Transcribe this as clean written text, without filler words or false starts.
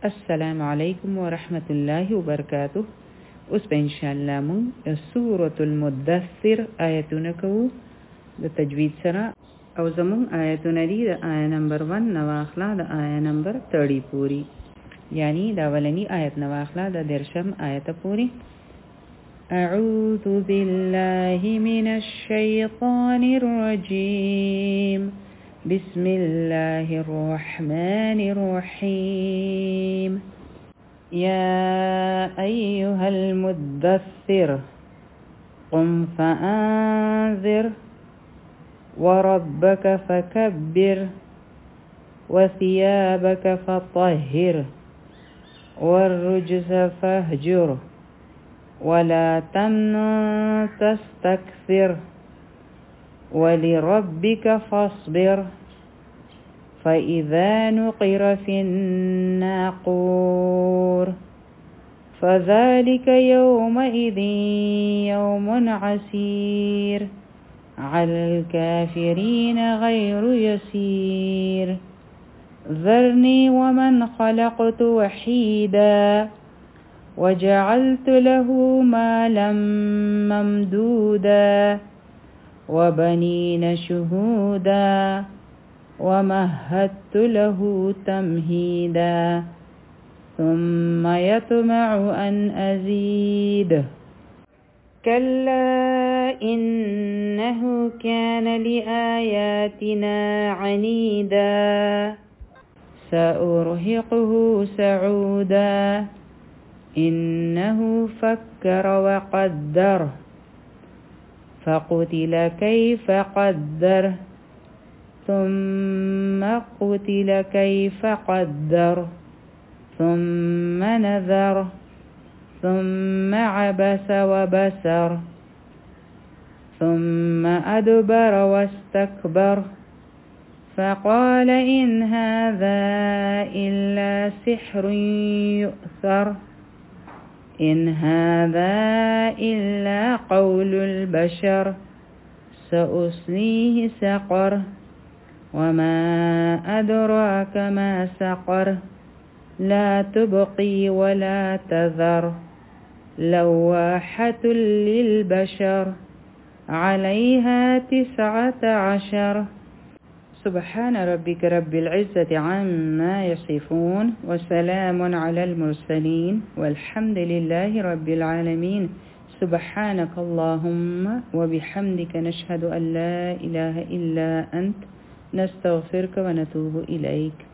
السلام عليكم ورحمة الله وبركاته. اوس به ان شاء الله مون سورة المدثر آیتونه کوو د تجوید سره او زمون آیتونه دي د آیه نمبر 1 نواخلا د آیه نمبر 30 پوری، یعنی دا ولنی آیت نواخلا د درشم آیت پوری. اعوذ بالله من الشیطان الرجیم بسم الله الرحمن الرحيم يا أيها المدثر قم فأنذر وربك فكبر وثيابك فطهر والرجز فاهجر ولا تمنن تستكثر ولربك فاصبر فإذا نقر في الناقور فذلك يومئذ يوم عسير على الكافرين غير يسير ذرني ومن خلقت وحيدا وجعلت له مالا ممدودا وبنين شهودا ومهدت له تمهيدا ثم يطمع أن أزيد كلا إنه كان لآياتنا عنيدا سأرهقه سعودا إنه فكر وقدر فقتل كيف قدر ثم قتل كيف قدر ثم نذر ثم عبس وبسر ثم أدبر واستكبر فقال إن هذا إلا سحر يؤثر إن هذا إلا قول البشر سأصليه سقر وما أدراك ما سقر لا تبقي ولا تذر لواحة للبشر عليها 19. سبحان ربك رب العزة عما يصفون وسلام على المرسلين والحمد لله رب العالمين. سبحانك اللهم وبحمدك نشهد أن لا إله إلا أنت نستغفرك ونتوب إليك.